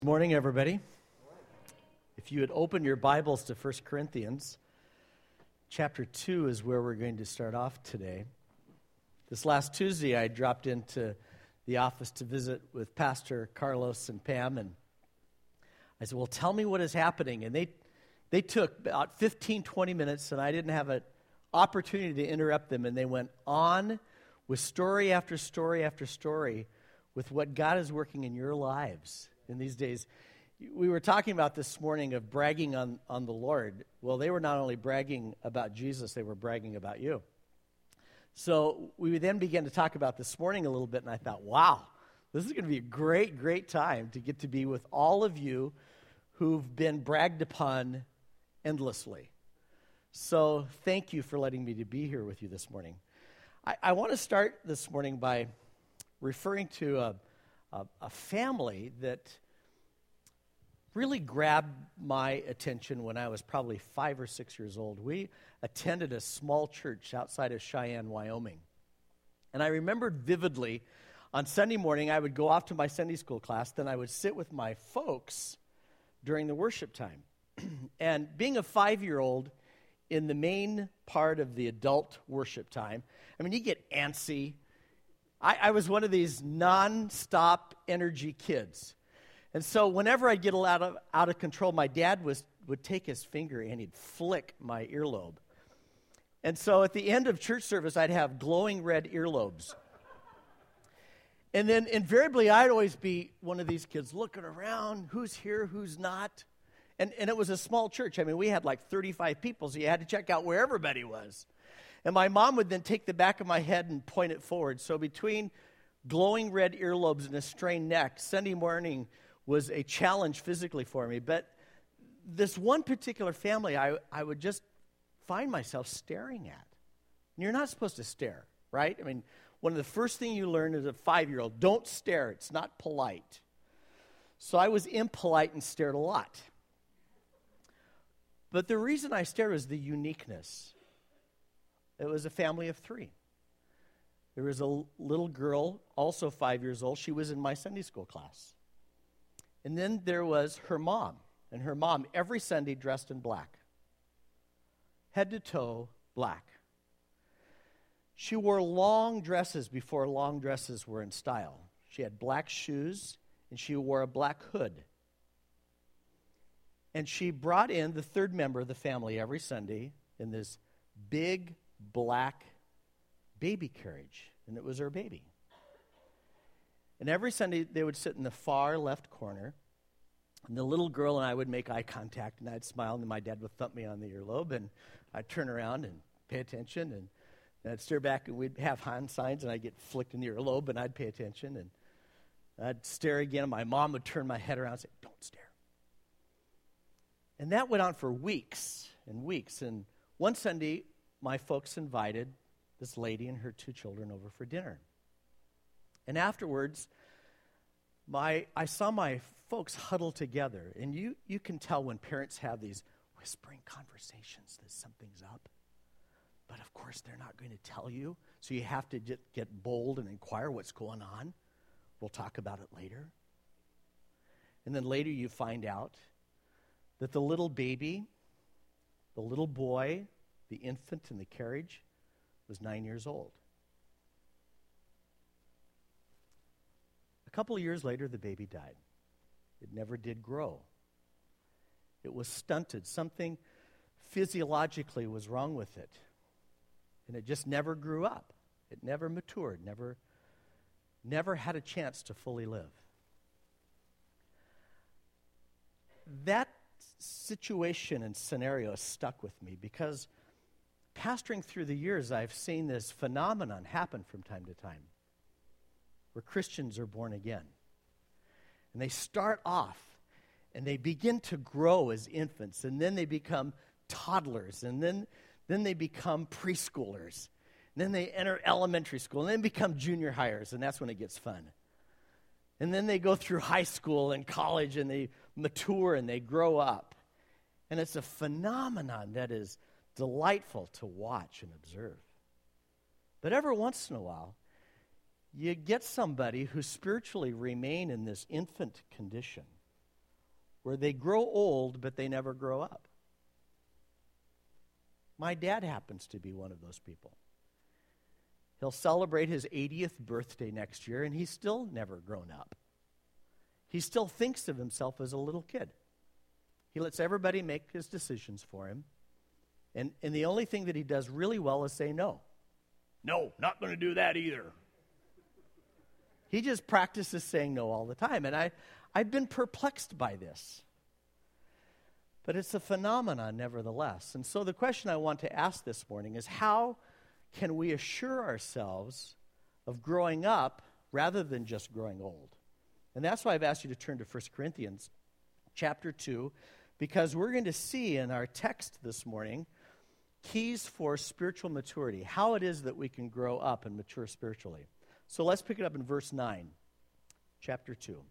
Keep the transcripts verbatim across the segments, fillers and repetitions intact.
Good morning, everybody. If you would open your Bibles to First Corinthians, chapter two is where we're going to start off today. This last Tuesday, I dropped into the office to visit with Pastor Carlos and Pam, and I said, well, tell me what is happening. And they they took about fifteen, twenty minutes, and I didn't have an opportunity to interrupt them, and they went on with story after story after story with what God is working in your lives in these days. We were talking about this morning of bragging on, on the Lord. Well, they were not only bragging about Jesus, they were bragging about you. So we then began to talk about this morning a little bit, and I thought, wow, this is going to be a great, great time to get to be with all of you who've been bragged upon endlessly. So thank you for letting me to be here with you this morning. I, I want to start this morning by referring to a, a, a family that really grabbed my attention when I was probably five or six years old. We attended a small church outside of Cheyenne, Wyoming. And I remembered vividly, on Sunday morning, I would go off to my Sunday school class, then I would sit with my folks during the worship time. And being a five-year-old in the main part of the adult worship time, I mean, you get antsy. I, I was one of these non-stop energy kids. And so whenever I'd get out of, out of control, my dad was, would take his finger and he'd flick my earlobe. And so at the end of church service, I'd have glowing red earlobes. And then invariably, I'd always be one of these kids looking around, who's here, who's not. And, and it was a small church. I mean, we had like thirty-five people, so you had to check out where everybody was. And my mom would then take the back of my head and point it forward. So between glowing red earlobes and a strained neck, Sunday morning was a challenge physically for me. But this one particular family, I, I would just find myself staring at. And you're not supposed to stare, right? I mean, one of the first things you learn as a five-year-old, don't stare. It's not polite. So I was impolite and stared a lot. But the reason I stared was the uniqueness. It was a family of three. There was a little girl, also five years old. She was in my Sunday school class. And then there was her mom, and her mom every Sunday dressed in black, head to toe black. She wore long dresses before long dresses were in style. She had black shoes, and she wore a black hood. And she brought in the third member of the family every Sunday in this big black baby carriage, and it was her baby. And every Sunday, they would sit in the far left corner, and the little girl and I would make eye contact, and I'd smile, and then my dad would thump me on the earlobe, and I'd turn around and pay attention, and, and I'd stare back, and we'd have hand signs, and I'd get flicked in the earlobe, and I'd pay attention, and I'd stare again, and my mom would turn my head around and say, don't stare. And that went on for weeks and weeks, and one Sunday, my folks invited this lady and her two children over for dinner. And afterwards, my I saw my folks huddle together. And you, you can tell when parents have these whispering conversations that something's up. But of course, they're not going to tell you. So you have to get, get bold and inquire what's going on. We'll talk about it later. And then later you find out that the little baby, the little boy, the infant in the carriage, was nine years old. A couple of years later, the baby died. It never did grow. It was stunted. Something physiologically was wrong with it. And it just never grew up. It never matured, never, never had a chance to fully live. That situation and scenario stuck with me because pastoring through the years, I've seen this phenomenon happen from time to time, where Christians are born again. And they start off, and they begin to grow as infants, and then they become toddlers, and then, then they become preschoolers, and then they enter elementary school, and then become junior hires, and that's when it gets fun. And then they go through high school and college, and they mature, and they grow up. And it's a phenomenon that is delightful to watch and observe. But every once in a while, you get somebody who spiritually remain in this infant condition. where they grow old, but they never grow up. My dad happens to be one of those people. He'll celebrate his eightieth birthday next year, and he's still never grown up. He still thinks of himself as a little kid. He lets everybody make his decisions for him, and, and the only thing that he does really well is say no. No, not going to do that either. He just practices saying no all the time, and I, I've been perplexed by this. But it's a phenomenon nevertheless. And so the question I want to ask this morning is, how can we assure ourselves of growing up rather than just growing old? And that's why I've asked you to turn to First Corinthians chapter two, because we're going to see in our text this morning keys for spiritual maturity, how it is that we can grow up and mature spiritually. So let's pick it up in verse nine, chapter two.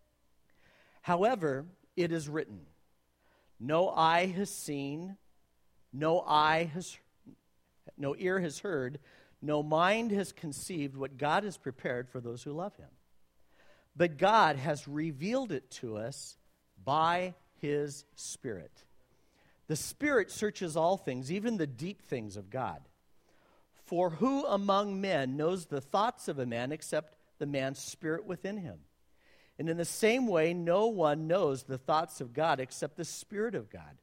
However, it is written, no eye has seen, no eye has, no ear has heard, no mind has conceived what God has prepared for those who love him. But God has revealed it to us by his Spirit. The Spirit searches all things, even the deep things of God. For who among men knows the thoughts of a man except the man's spirit within him? And in the same way, no one knows the thoughts of God except the Spirit of God.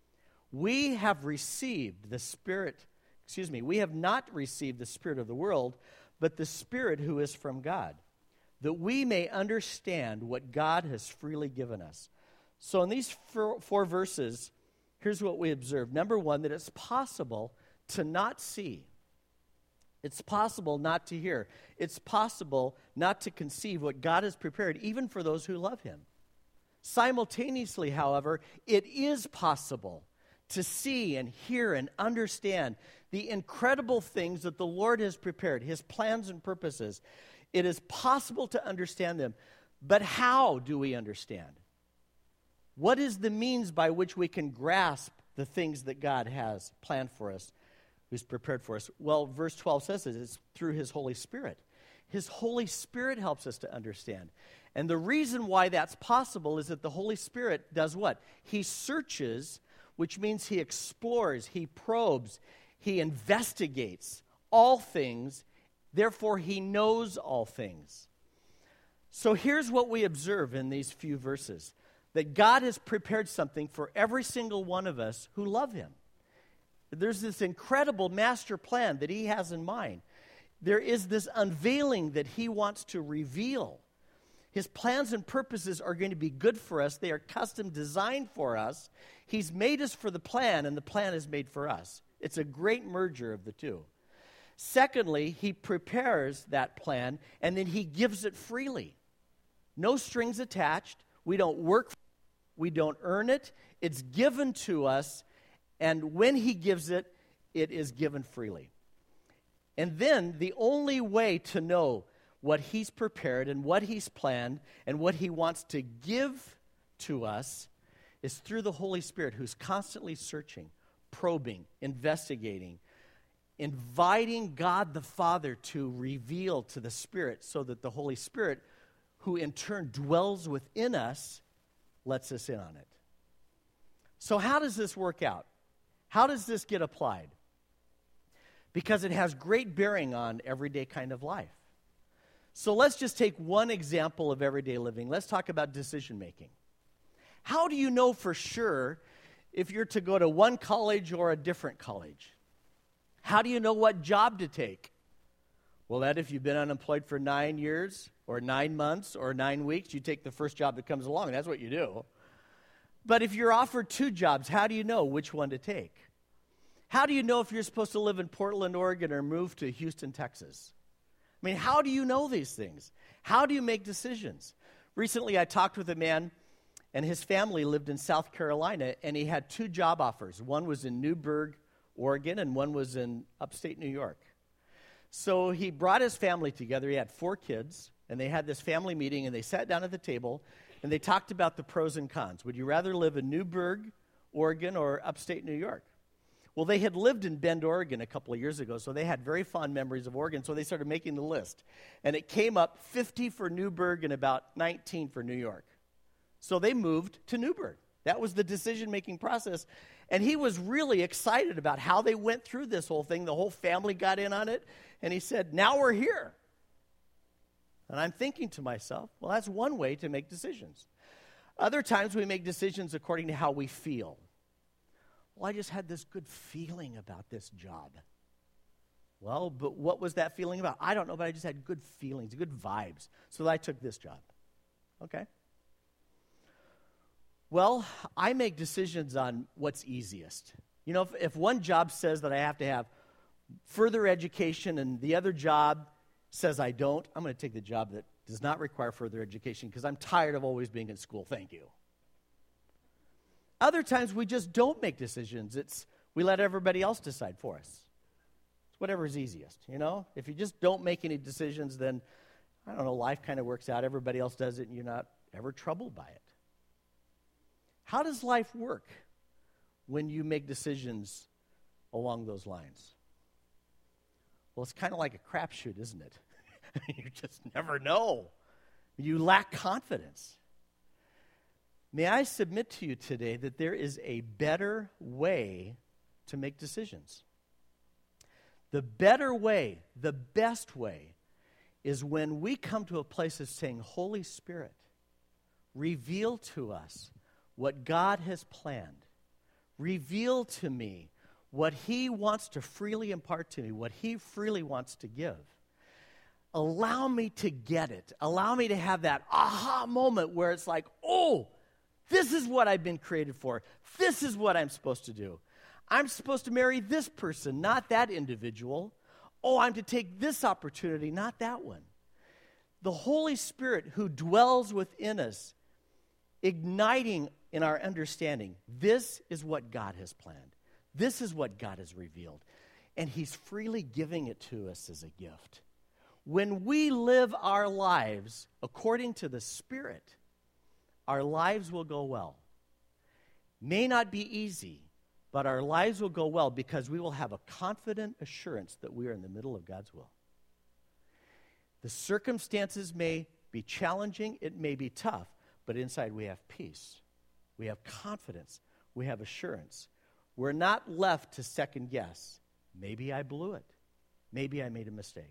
We have received the Spirit, excuse me, we have not received the Spirit of the world, but the Spirit who is from God, that we may understand what God has freely given us. So in these four, four verses, here's what we observe. Number one, that it's possible to not see. It's possible not to hear. It's possible not to conceive what God has prepared, even for those who love him. Simultaneously, however, it is possible to see and hear and understand the incredible things that the Lord has prepared, his plans and purposes. It is possible to understand them. But how do we understand? What is the means by which we can grasp the things that God has planned for us, who's prepared for us? Well, verse twelve says it, it's through his Holy Spirit. His Holy Spirit helps us to understand. And the reason why that's possible is that the Holy Spirit does what? He searches, which means he explores, he probes, he investigates all things. Therefore, he knows all things. So here's what we observe in these few verses. That God has prepared something for every single one of us who love him. There's this incredible master plan that he has in mind. There is this unveiling that he wants to reveal. His plans and purposes are going to be good for us. They are custom designed for us. He's made us for the plan, and the plan is made for us. It's a great merger of the two. Secondly, he prepares that plan, and then he gives it freely. No strings attached. We don't work for it. We don't earn it. It's given to us, and when he gives it, it is given freely. And then the only way to know what he's prepared and what he's planned and what he wants to give to us is through the Holy Spirit, who's constantly searching, probing, investigating, inviting God the Father to reveal to the Spirit, so that the Holy Spirit, who in turn dwells within us, lets us in on it. So how does this work out? How does this get applied? Because it has great bearing on everyday kind of life. So let's just take one example of everyday living. Let's talk about decision making. How do you know for sure if you're to go to one college or a different college? How do you know what job to take? Well, that if you've been unemployed for nine years or nine months or nine weeks, you take the first job that comes along. That's what you do. But if you're offered two jobs, how do you know which one to take? How do you know if you're supposed to live in Portland, Oregon, or move to Houston, Texas? I mean, how do you know these things? How do you make decisions? Recently, I talked with a man, and his family lived in South Carolina, and he had two job offers. One was in Newburgh, Oregon, and one was in upstate New York. So he brought his family together. He had four kids, and they had this family meeting, and they sat down at the table, and they talked about the pros and cons. Would you rather live in Newburgh, Oregon, or upstate New York? Well, they had lived in Bend, Oregon a couple of years ago, so they had very fond memories of Oregon, so they started making the list. And it came up fifty for Newburgh and about nineteen for New York. So they moved to Newburgh. That was the decision-making process. And he was really excited about how they went through this whole thing. The whole family got in on it. And he said, now we're here. And I'm thinking to myself, well, that's one way to make decisions. Other times we make decisions according to how we feel. Well, I just had this good feeling about this job. Well, but what was that feeling about? I don't know, but I just had good feelings, good vibes. So I took this job. Okay. Well, I make decisions on what's easiest. You know, if, if one job says that I have to have further education and the other job says I don't, I'm going to take the job that does not require further education because I'm tired of always being in school. Thank you. Other times we just don't make decisions. It's we let everybody else decide for us. It's whatever's easiest, you know? If you just don't make any decisions, then, I don't know, life kind of works out. Everybody else does it, and you're not ever troubled by it. How does life work when you make decisions along those lines? Well, it's kind of like a crapshoot, isn't it? You just never know. You lack confidence. May I submit to you today that there is a better way to make decisions. The better way, the best way, is when we come to a place of saying, Holy Spirit, reveal to us what God has planned. Reveal to me what He wants to freely impart to me, what He freely wants to give. Allow me to get it. Allow me to have that aha moment where it's like, oh, this is what I've been created for. This is what I'm supposed to do. I'm supposed to marry this person, not that individual. Oh, I'm to take this opportunity, not that one. The Holy Spirit who dwells within us, igniting in our understanding, this is what God has planned. This is what God has revealed. And He's freely giving it to us as a gift. When we live our lives according to the Spirit, our lives will go well. May not be easy, but our lives will go well because we will have a confident assurance that we are in the middle of God's will. The circumstances may be challenging, it may be tough, but inside we have peace. We have confidence. We have assurance. We're not left to second guess. Maybe I blew it. Maybe I made a mistake.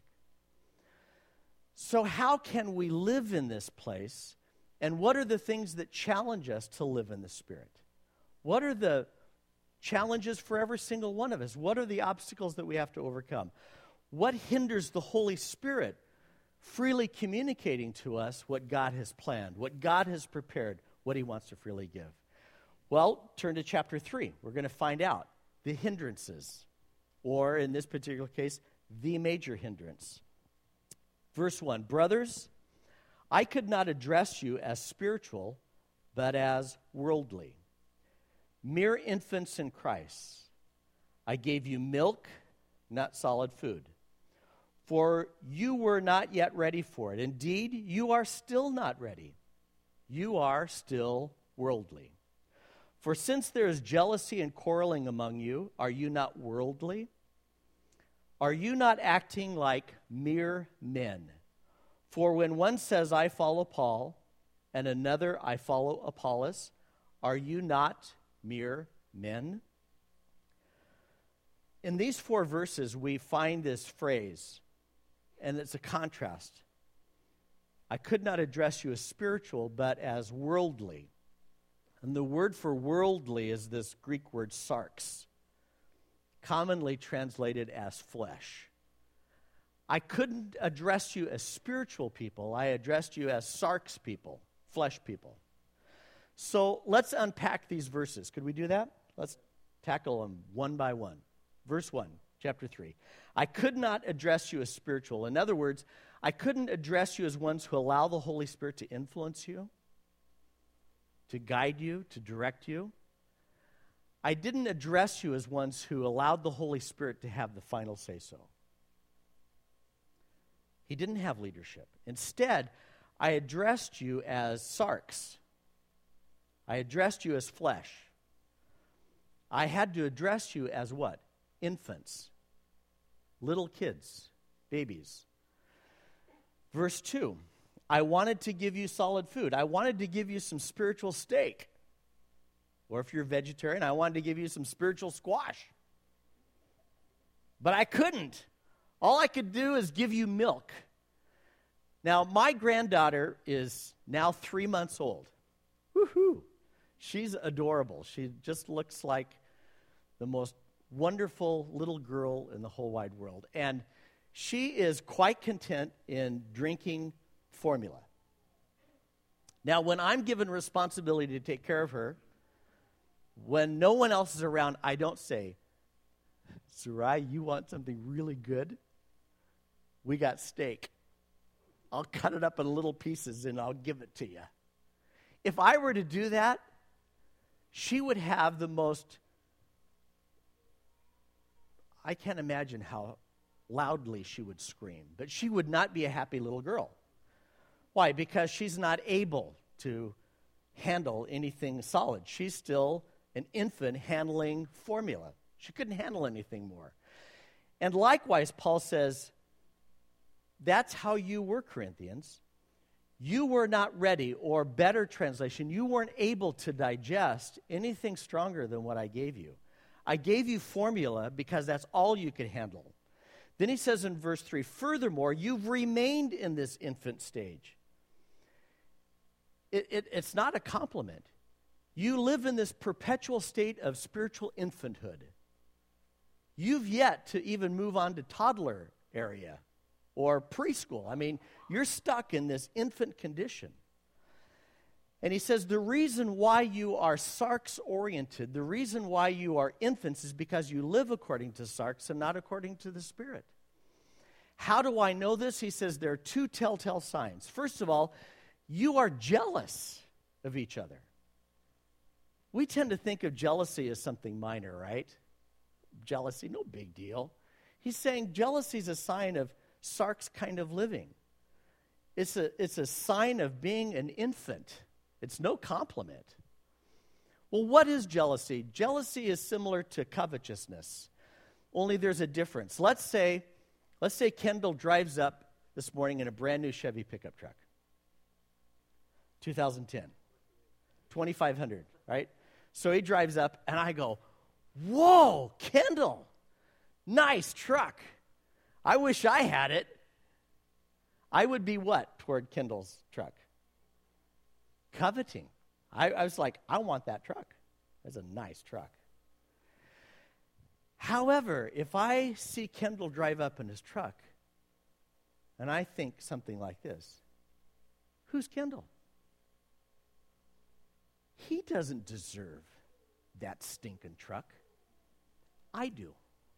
So how can we live in this place? And what are the things that challenge us to live in the Spirit? What are the challenges for every single one of us? What are the obstacles that we have to overcome? What hinders the Holy Spirit freely communicating to us what God has planned, what God has prepared, what He wants to freely give? Well, turn to chapter three. We're going to find out the hindrances, or in this particular case, the major hindrance. Verse one, brothers, I could not address you as spiritual, but as worldly, mere infants in Christ. I gave you milk, not solid food, for you were not yet ready for it. Indeed, you are still not ready. You are still worldly. For since there is jealousy and quarreling among you, are you not worldly? Are you not acting like mere men? For when one says, I follow Paul, and another, I follow Apollos, are you not mere men? In these four verses, we find this phrase, and it's a contrast. I could not address you as spiritual, but as worldly. And the word for worldly is this Greek word sarx, commonly translated as flesh. I couldn't address you as spiritual people. I addressed you as sarx people, flesh people. So let's unpack these verses. Could we do that? Let's tackle them one by one. Verse one, chapter three. I could not address you as spiritual. In other words, I couldn't address you as ones who allow the Holy Spirit to influence you, to guide you, to direct you. I didn't address you as ones who allowed the Holy Spirit to have the final say-so. He didn't have leadership. Instead, I addressed you as sarx. I addressed you as flesh. I had to address you as what? Infants. Little kids. Babies. Verse two. I wanted to give you solid food. I wanted to give you some spiritual steak. Or if you're a vegetarian, I wanted to give you some spiritual squash. But I couldn't. All I could do is give you milk. Now, my granddaughter is now three months old. Woohoo! She's adorable. She just looks like the most wonderful little girl in the whole wide world. And she is quite content in drinking formula. Now, when I'm given responsibility to take care of her, when no one else is around, I don't say, Sarai, you want something really good? We got steak. I'll cut it up in little pieces and I'll give it to you. If I were to do that, she would have the most, I can't imagine how loudly she would scream, but she would not be a happy little girl. Why? Because she's not able to handle anything solid. She's still an infant handling formula. She couldn't handle anything more. And likewise, Paul says, that's how you were, Corinthians. You were not ready, or better translation, you weren't able to digest anything stronger than what I gave you. I gave you formula because that's all you could handle. Then he says in verse three, furthermore, you've remained in this infant stage. It, it, it's not a compliment. You live in this perpetual state of spiritual infanthood. You've yet to even move on to toddler area or preschool. I mean, you're stuck in this infant condition. And he says the reason why you are sarx-oriented, the reason why you are infants is because you live according to sarx and not according to the Spirit. How do I know this? He says there are two telltale signs. First of all, you are jealous of each other. We tend to think of jealousy as something minor, right? Jealousy, no big deal. He's saying jealousy is a sign of sarx kind of living. It's a, it's a sign of being an infant. It's no compliment. Well, what is jealousy? Jealousy is similar to covetousness, only there's a difference. Let's say, let's say Kendall drives up this morning in a brand new Chevy pickup truck. two thousand ten. twenty-five hundred, right? So he drives up, and I go, whoa, Kendall, nice truck. I wish I had it. I would be what toward Kendall's truck? Coveting. I, I was like, I want that truck. That's a nice truck. However, if I see Kendall drive up in his truck, and I think something like this, who's Kendall? He doesn't deserve that stinking truck. I do.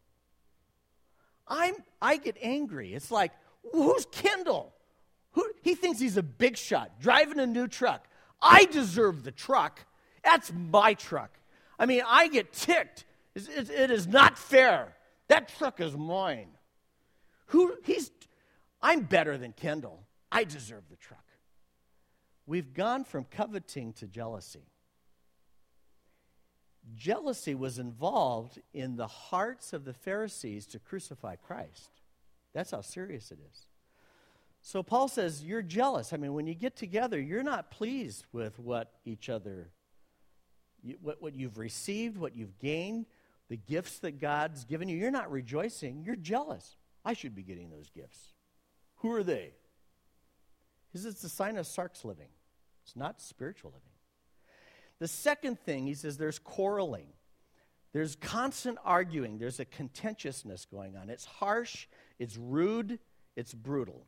I'm, I get angry. It's like, who's Kendall? Who, he thinks he's a big shot, driving a new truck. I deserve the truck. That's my truck. I mean, I get ticked. It, it, it is not fair. That truck is mine. Who? He's. I'm better than Kendall. I deserve the truck. We've gone from coveting to jealousy. Jealousy was involved in the hearts of the Pharisees to crucify Christ. That's how serious it is. So Paul says, you're jealous. I mean, when you get together, you're not pleased with what each other, what, what you've received, what you've gained, the gifts that God's given you. You're not rejoicing. You're jealous. I should be getting those gifts. Who are they? Because it's a sign of sarx living. It's not spiritual living. The second thing, he says, there's quarreling. There's constant arguing. There's a contentiousness going on. It's harsh, it's rude, it's brutal.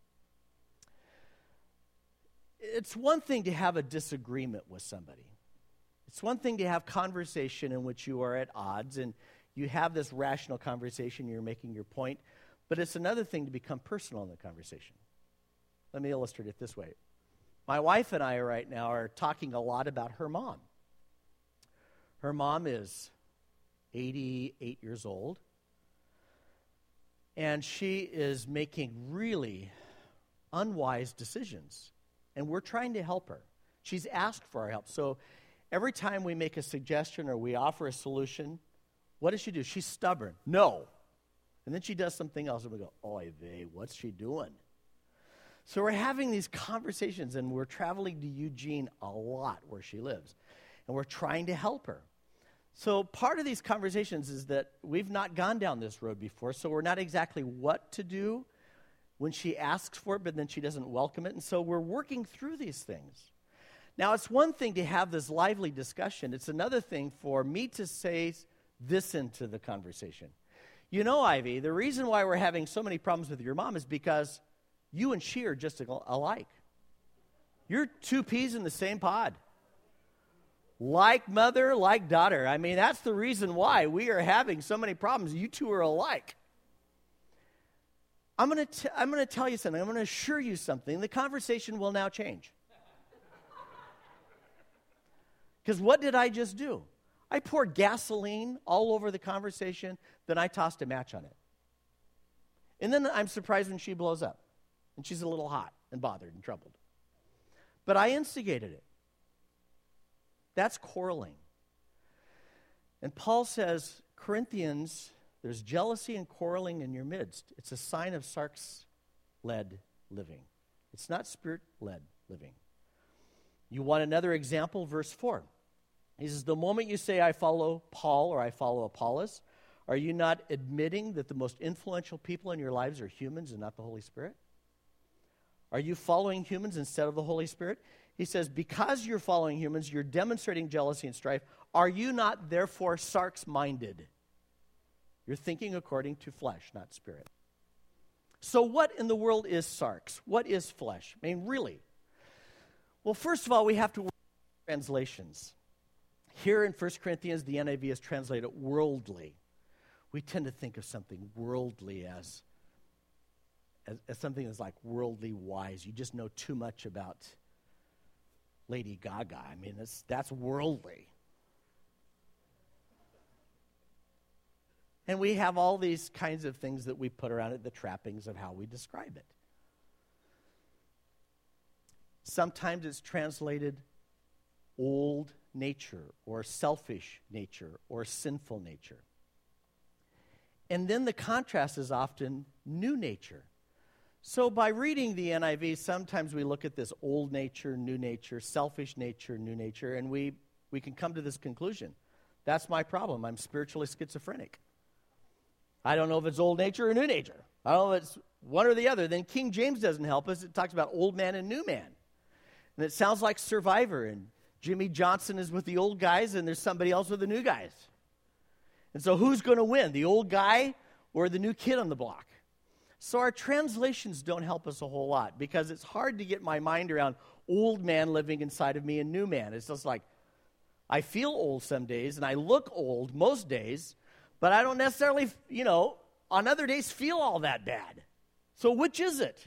It's one thing to have a disagreement with somebody. It's one thing to have conversation in which you are at odds and you have this rational conversation, you're making your point, but it's another thing to become personal in the conversation. Let me illustrate it this way. My wife and I right now are talking a lot about her mom. Her mom is eighty-eight years old, and she is making really unwise decisions, and we're trying to help her. She's asked for our help. So every time we make a suggestion or we offer a solution, what does she do? She's stubborn. No. And then she does something else, and we go, oy vey, what's she doing? So we're having these conversations, and we're traveling to Eugene a lot where she lives, and we're trying to help her. So part of these conversations is that we've not gone down this road before, so we're not exactly what to do when she asks for it, but then she doesn't welcome it, and so we're working through these things. Now, it's one thing to have this lively discussion. It's another thing for me to say this into the conversation. You know, Ivy, the reason why we're having so many problems with your mom is because you and she are just alike. You're two peas in the same pod. Like mother, like daughter. I mean, that's the reason why we are having so many problems. You two are alike. I'm going to I'm going to tell you something. I'm going to assure you something. The conversation will now change. Because what did I just do? I poured gasoline all over the conversation, then I tossed a match on it. And then I'm surprised when she blows up. And she's a little hot and bothered and troubled. But I instigated it. That's quarreling. And Paul says, Corinthians, there's jealousy and quarreling in your midst. It's a sign of sarx-led living. It's not spirit-led living. You want another example? Verse four. He says, the moment you say, I follow Paul or I follow Apollos, are you not admitting that the most influential people in your lives are humans and not the Holy Spirit? Are you following humans instead of the Holy Spirit? He says, because you're following humans, you're demonstrating jealousy and strife. Are you not therefore sarx-minded? You're thinking according to flesh, not spirit. So what in the world is sarx? What is flesh? I mean, really? Well, first of all, we have to work with translations. Here in First Corinthians, the N I V is translated worldly. We tend to think of something worldly as, as, as something that's like worldly wise. You just know too much about Lady Gaga. I mean, that's, that's worldly. And we have all these kinds of things that we put around it, the trappings of how we describe it. Sometimes it's translated old nature or selfish nature or sinful nature. And then the contrast is often new nature. So by reading the N I V, sometimes we look at this old nature, new nature, selfish nature, new nature, and we, we can come to this conclusion. That's my problem. I'm spiritually schizophrenic. I don't know if it's old nature or new nature. I don't know if it's one or the other. Then King James doesn't help us. It talks about old man and new man. And it sounds like Survivor, and Jimmy Johnson is with the old guys, and there's somebody else with the new guys. And so who's going to win, the old guy or the new kid on the block? So our translations don't help us a whole lot because it's hard to get my mind around old man living inside of me and new man. It's just like I feel old some days, and I look old most days, but I don't necessarily, you know, on other days feel all that bad. So which is it?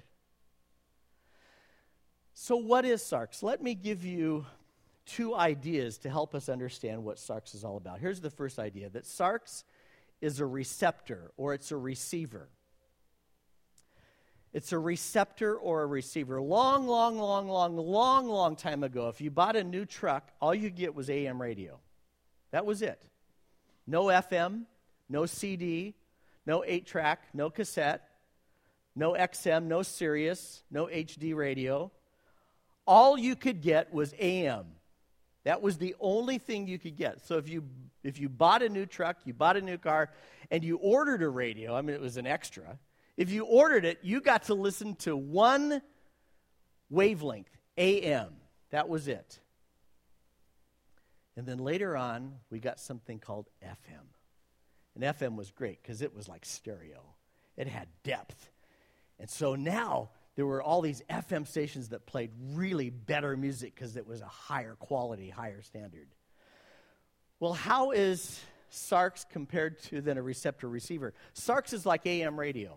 So what is sarx? Let me give you two ideas to help us understand what sarx is all about. Here's the first idea, that sarx is a receptor or it's a receiver. It's a receptor or a receiver. Long, long, long, long, long, long time ago, if you bought a new truck, all you get was A M radio. That was it. No F M, no C D, no eight-track, no cassette, no X M, no Sirius, no H D radio. All you could get was A M. That was the only thing you could get. So if you if you bought a new truck, you bought a new car, and you ordered a radio, I mean, it was an extra. If you ordered it, you got to listen to one wavelength, A M. That was it. And then later on, we got something called F M. And F M was great because it was like stereo. It had depth. And so now there were all these F M stations that played really better music because it was a higher quality, higher standard. Well, how is sarx compared to then a receptor receiver? Sarx is like A M radio.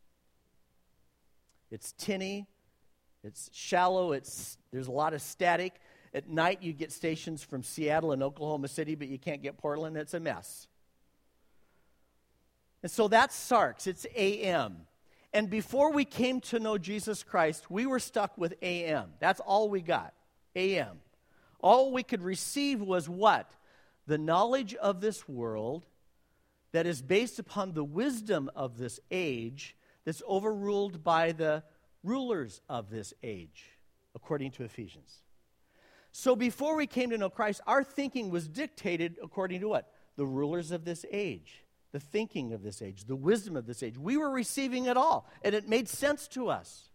It's tinny, it's shallow, it's there's a lot of static. At night you get stations from Seattle and Oklahoma City, but you can't get Portland. It's a mess. And so that's sarx. It's A M. And before we came to know Jesus Christ, we were stuck with A M. That's all we got, A M. All we could receive was what? The knowledge of this world that is based upon the wisdom of this age that's overruled by the rulers of this age, according to Ephesians. So before we came to know Christ, our thinking was dictated according to what? The rulers of this age, the thinking of this age, the wisdom of this age. We were receiving it all, and it made sense to us.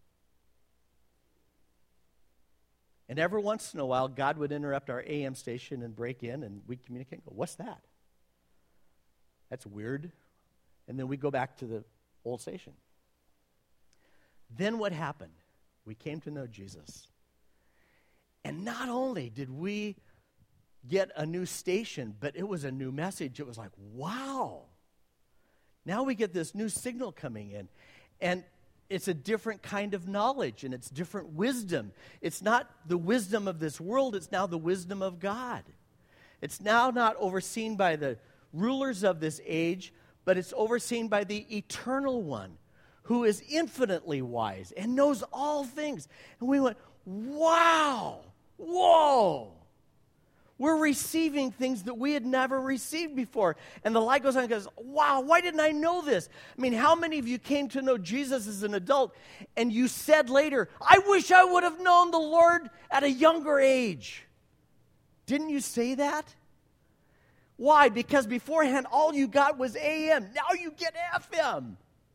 And every once in a while, God would interrupt our A M station and break in, and we'd communicate and go, what's that? That's weird. And then we go back to the old station. Then what happened? We came to know Jesus. And not only did we get a new station, but it was a new message. It was like, wow. Now we get this new signal coming in. And it's a different kind of knowledge, and it's different wisdom. It's not the wisdom of this world. It's now the wisdom of God. It's now not overseen by the rulers of this age, but it's overseen by the eternal one, who is infinitely wise and knows all things. And we went, wow, whoa. We're receiving things that we had never received before. And the light goes on and goes, wow, why didn't I know this? I mean, how many of you came to know Jesus as an adult and you said later, I wish I would have known the Lord at a younger age? Didn't you say that? Why? Because beforehand, all you got was A M. Now you get F M.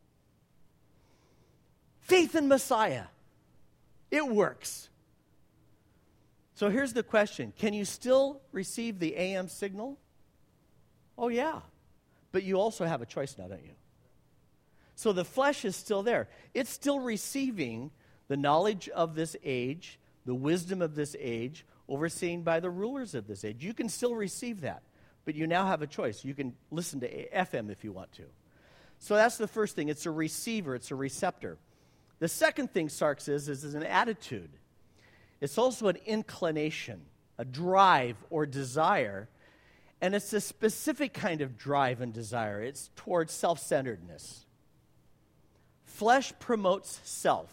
Faith in Messiah. It works. So here's the question. Can you still receive the A M signal? Oh, yeah. But you also have a choice now, don't you? So the flesh is still there. It's still receiving the knowledge of this age, the wisdom of this age, overseen by the rulers of this age. You can still receive that, but you now have a choice. You can listen to F M if you want to. So that's the first thing. It's a receiver. It's a receptor. The second thing sarx is, is, is an attitude. It's also an inclination, a drive or desire, and it's a specific kind of drive and desire. It's towards self-centeredness. Flesh promotes self.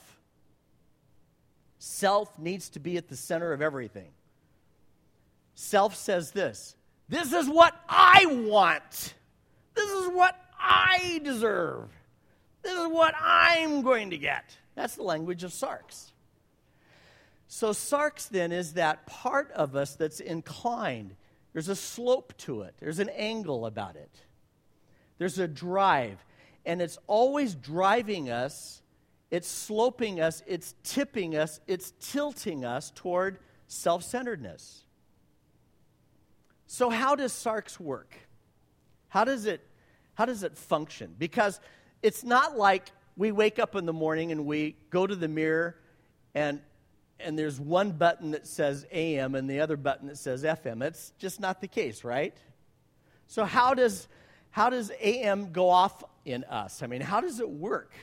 Self needs to be at the center of everything. Self says this, this is what I want. This is what I deserve. This is what I'm going to get. That's the language of sarx. So sarx then is that part of us that's inclined. There's a slope to it. There's an angle about it. There's a drive. And it's always driving us. It's sloping us. It's tipping us. It's tilting us toward self-centeredness. So how does sarx work? How does it, how does it function? Because it's not like we wake up in the morning and we go to the mirror and and there's one button that says A M and the other button that says F M. It's just not the case, right? So how does how does A M go off in us? I mean, how does it work?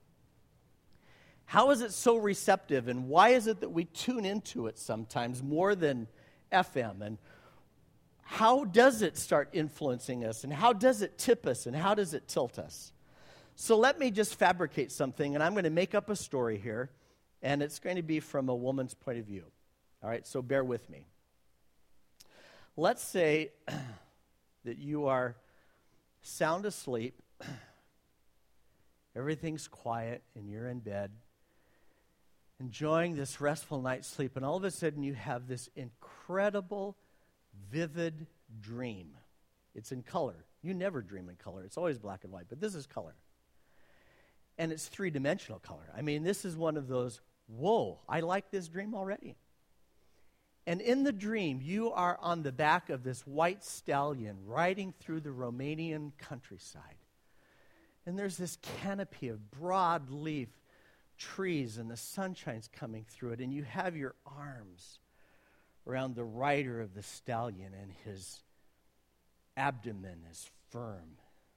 How is it so receptive, and why is it that we tune into it sometimes more than F M? And how does it start influencing us, and how does it tip us, and how does it tilt us? So let me just fabricate something, and I'm going to make up a story here. And it's going to be from a woman's point of view. All right, so bear with me. Let's say that you are sound asleep, everything's quiet, and you're in bed, enjoying this restful night's sleep, and all of a sudden you have this incredible, vivid dream. It's in color. You never dream in color. It's always black and white, but this is color. And it's three-dimensional color. I mean, this is one of those, whoa, I like this dream already. And in the dream, you are on the back of this white stallion riding through the Romanian countryside. And there's this canopy of broad-leaf trees, and the sunshine's coming through it, and you have your arms around the rider of the stallion, and his abdomen is firm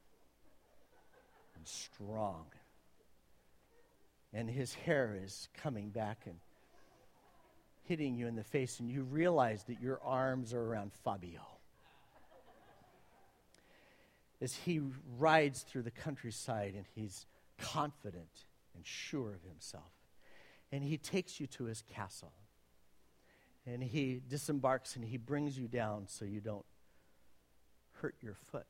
and strong. And his hair is coming back and hitting you in the face, and you realize that your arms are around Fabio as he rides through the countryside, and he's confident and sure of himself. And he takes you to his castle, and he disembarks, and he brings you down so you don't hurt your foot.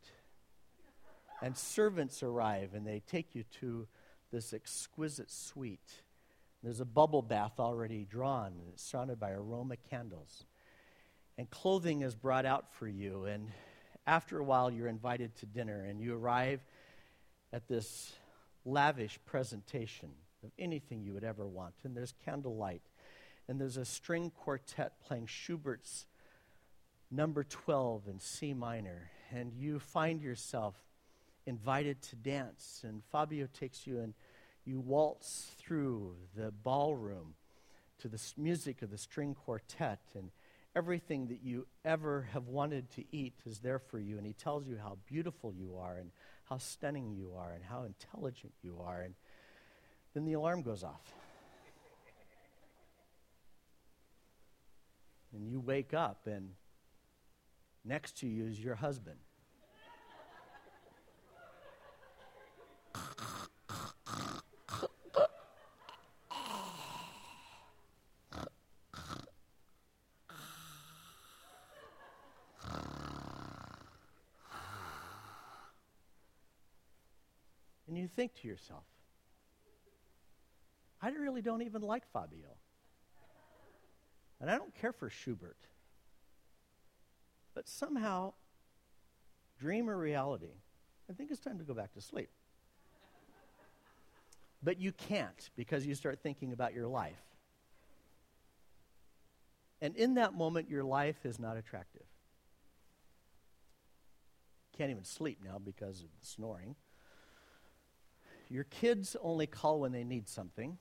And servants arrive, and they take you to this exquisite suite There's a bubble bath already drawn, and it's surrounded by aroma candles. And clothing is brought out for you, and after a while you're invited to dinner, and you arrive at this lavish presentation of anything you would ever want. And there's candlelight, and there's a string quartet playing Schubert's number twelve in C minor, and you find yourself invited to dance, and Fabio takes you and you waltz through the ballroom to the s- music of the string quartet, and everything that you ever have wanted to eat is there for you, and he tells you how beautiful you are and how stunning you are and how intelligent you are, and then the alarm goes off. And you wake up, and next to you is your husband. And you think to yourself, I really don't even like Fabio. And I don't care for Schubert. But somehow, dream or reality, I think it's time to go back to sleep. But you can't, because you start thinking about your life. And in that moment, your life is not attractive. Can't even sleep now because of the snoring. Your kids only call when they need something.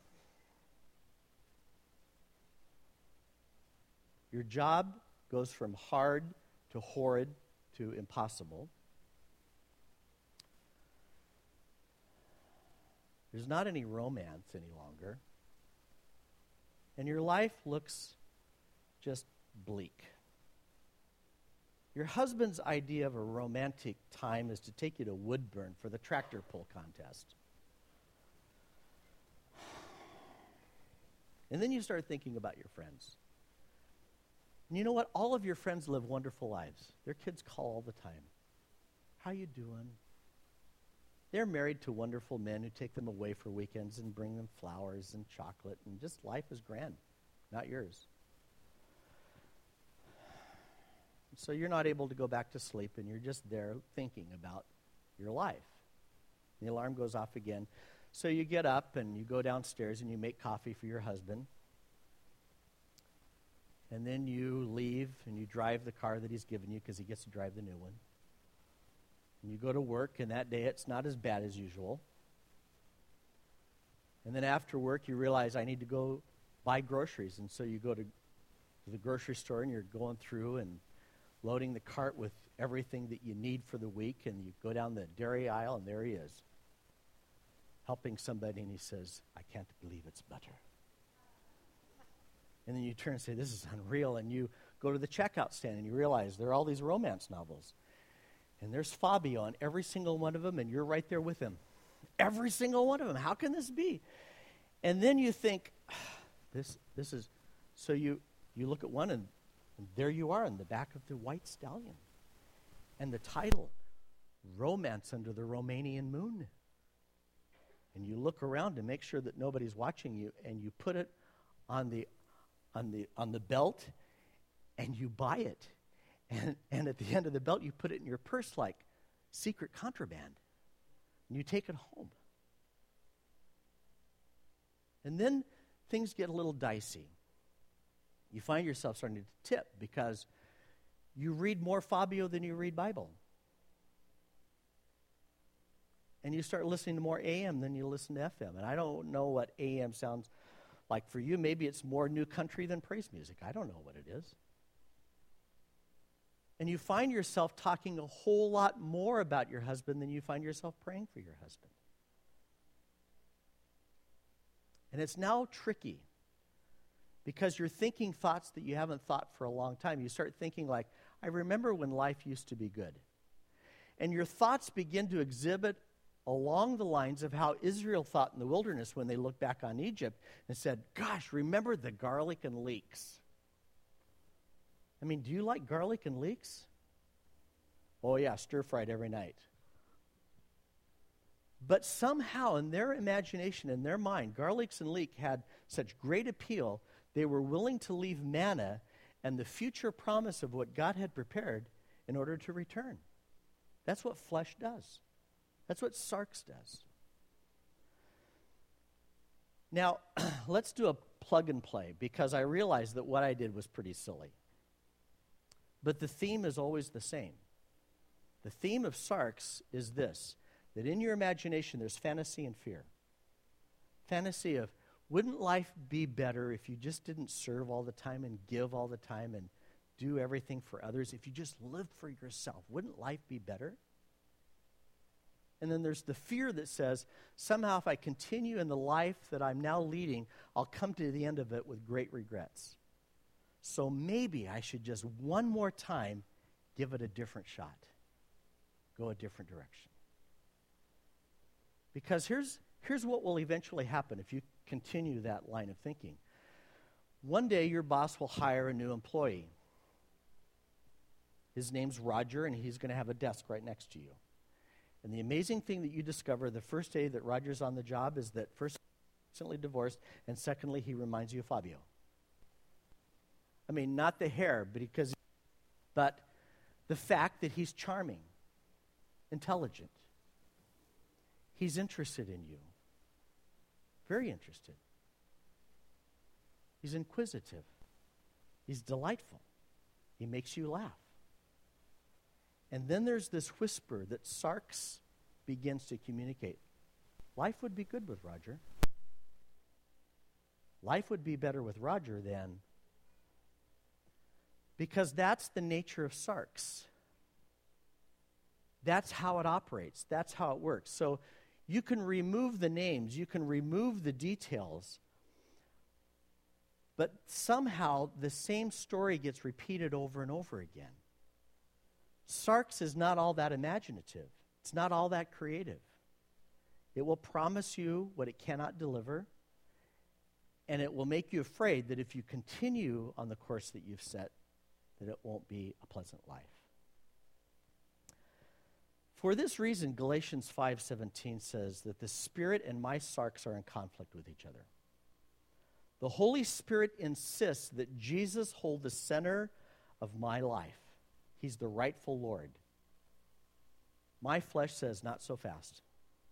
Your job goes from hard to horrid to impossible. There's not any romance any longer. And your life looks just bleak. Your husband's idea of a romantic time is to take you to Woodburn for the tractor pull contest. And then you start thinking about your friends. And you know what? All of your friends live wonderful lives. Their kids call all the time. How you doing? They're married to wonderful men who take them away for weekends and bring them flowers and chocolate, and just life is grand, not yours. So you're not able to go back to sleep, and you're just there thinking about your life. And the alarm goes off again. So you get up and you go downstairs and you make coffee for your husband. And then you leave and you drive the car that he's given you because he gets to drive the new one. And you go to work, and that day it's not as bad as usual. And then after work you realize, I need to go buy groceries. And so you go to, to the grocery store, and you're going through and loading the cart with everything that you need for the week. And you go down the dairy aisle, and there he is, helping somebody, and he says, I can't believe it's butter. And then you turn and say, this is unreal. And you go to the checkout stand, and you realize there are all these romance novels. And there's Fabio on every single one of them, and you're right there with him. Every single one of them. How can this be? And then you think, this this is, so you, you look at one, and, and there you are in the back of the White Stallion. And the title, Romance Under the Romanian Moon. And you look around to make sure that nobody's watching you, and you put it on the on the on the belt, and you buy it. And and at the end of the belt, you put it in your purse like secret contraband. And you take it home. And then things get a little dicey. You find yourself starting to tip because you read more Fabio than you read Bible. And you start listening to more A M than you listen to F M. And I don't know what A M sounds like for you. Maybe it's more new country than praise music. I don't know what it is. And you find yourself talking a whole lot more about your husband than you find yourself praying for your husband. And it's now tricky because you're thinking thoughts that you haven't thought for a long time. You start thinking like, I remember when life used to be good. And your thoughts begin to exhibit along the lines of how Israel thought in the wilderness when they looked back on Egypt and said, gosh, remember the garlic and leeks. I mean, do you like garlic and leeks? Oh yeah, stir-fried every night. But somehow in their imagination, in their mind, garlics and leek had such great appeal, they were willing to leave manna and the future promise of what God had prepared in order to return. That's what flesh does. That's what sarx does. Now, let's do a plug and play, because I realize that what I did was pretty silly. But the theme is always the same. The theme of sarx is this, that in your imagination there's fantasy and fear. Fantasy of, wouldn't life be better if you just didn't serve all the time and give all the time and do everything for others? If you just lived for yourself, wouldn't life be better? And then there's the fear that says, somehow if I continue in the life that I'm now leading, I'll come to the end of it with great regrets. So maybe I should just one more time give it a different shot. Go a different direction. Because here's, here's what will eventually happen if you continue that line of thinking. One day your boss will hire a new employee. His name's Roger, and he's going to have a desk right next to you. And the amazing thing that you discover the first day that Roger's on the job is that first, he's recently divorced, and secondly, he reminds you of Fabio. I mean, not the hair, but because, but the fact that he's charming, intelligent. He's interested in you. Very interested. He's inquisitive. He's delightful. He makes you laugh. And then there's this whisper that sarx begins to communicate. Life would be good with Roger. Life would be better with Roger than... Because that's the nature of sarx. That's how it operates. That's how it works. So you can remove the names. You can remove the details. But somehow the same story gets repeated over and over again. Sarx is not all that imaginative. It's not all that creative. It will promise you what it cannot deliver, and it will make you afraid that if you continue on the course that you've set, that it won't be a pleasant life. For this reason, Galatians five seventeen says that the Spirit and my sarx are in conflict with each other. The Holy Spirit insists that Jesus hold the center of my life. He's the rightful Lord. My flesh says, not so fast.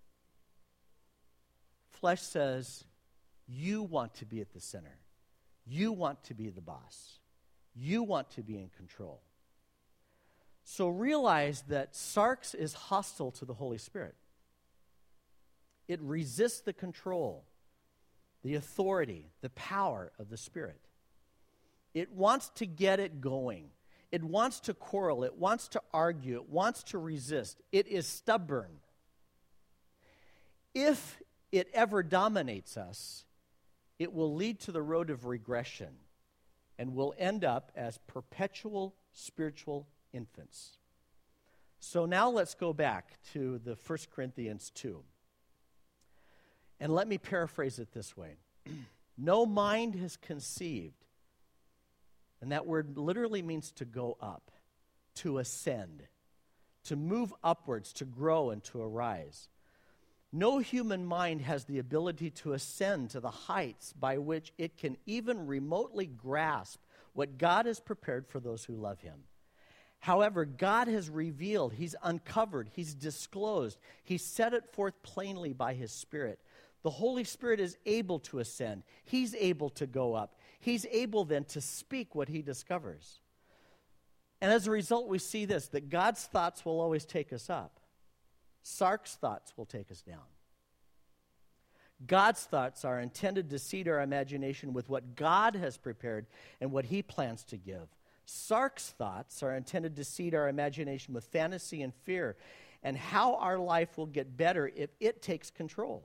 Flesh says, you want to be at the center. You want to be the boss. You want to be in control. So realize that sarx is hostile to the Holy Spirit. It resists the control, the authority, the power of the Spirit. It wants to get it going. It wants to quarrel. It wants to argue. It wants to resist. It is stubborn. If it ever dominates us, it will lead to the road of regression and will end up as perpetual spiritual infants. So now let's go back to the First Corinthians two. And let me paraphrase it this way. No mind has conceived. And that word literally means to go up, to ascend, to move upwards, to grow and to arise. No human mind has the ability to ascend to the heights by which it can even remotely grasp what God has prepared for those who love him. However, God has revealed, he's uncovered, he's disclosed, he's set it forth plainly by his Spirit. The Holy Spirit is able to ascend. He's able to go up. He's able then to speak what he discovers. And as a result, we see this, that God's thoughts will always take us up. Sark's thoughts will take us down. God's thoughts are intended to seed our imagination with what God has prepared and what he plans to give. Sark's thoughts are intended to seed our imagination with fantasy and fear and how our life will get better if it takes control.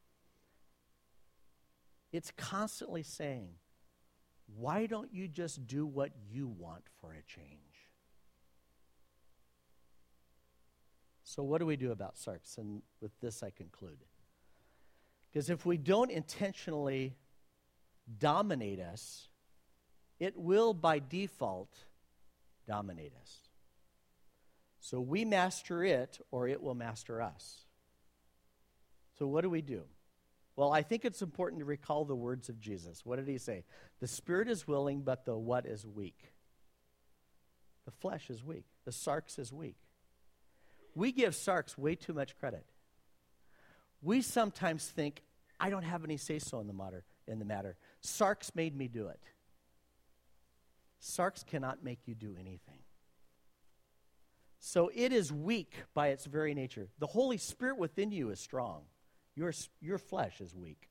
It's constantly saying, why don't you just do what you want for a change? So what do we do about sarx? And with this I conclude. Because if we don't intentionally dominate us, it will by default dominate us. So we master it or it will master us. So what do we do? Well, I think it's important to recall the words of Jesus. What did he say? The spirit is willing, but the what is weak? The flesh is weak. The sarx is weak. We give sarx way too much credit. We sometimes think, I don't have any say-so in the matter. In the matter. Sarx made me do it. Sarx cannot make you do anything. So it is weak by its very nature. The Holy Spirit within you is strong. Your, your flesh is weak.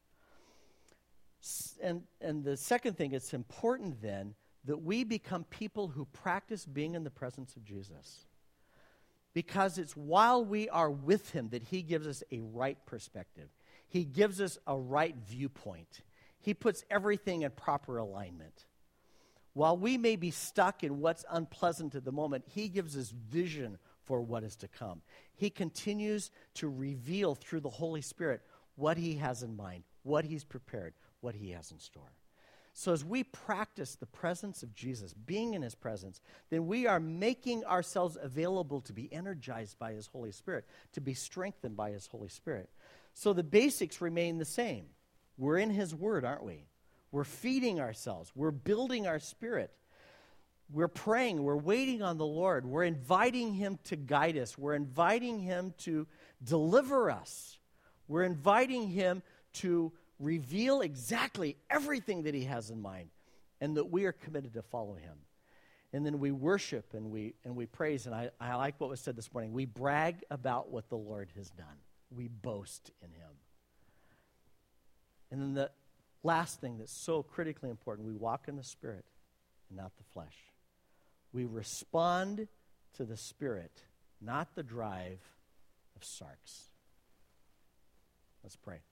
And, and the second thing, it's important then that we become people who practice being in the presence of Jesus. Because it's while we are with him that he gives us a right perspective. He gives us a right viewpoint. He puts everything in proper alignment. While we may be stuck in what's unpleasant at the moment, he gives us vision for what is to come. He continues to reveal through the Holy Spirit what he has in mind, what he's prepared, what he has in store. So as we practice the presence of Jesus, being in his presence, then we are making ourselves available to be energized by his Holy Spirit, to be strengthened by his Holy Spirit. So the basics remain the same. We're in his word, aren't we? We're feeding ourselves. We're building our spirit. We're praying. We're waiting on the Lord. We're inviting him to guide us. We're inviting him to deliver us. We're inviting him to reveal exactly everything that he has in mind, and that we are committed to follow him. And then we worship and we and we praise. And I, I like what was said this morning. We brag about what the Lord has done. We boast in him. And then the last thing that's so critically important, we walk in the Spirit and not the flesh. We respond to the Spirit, not the drive of sarx. Let's pray.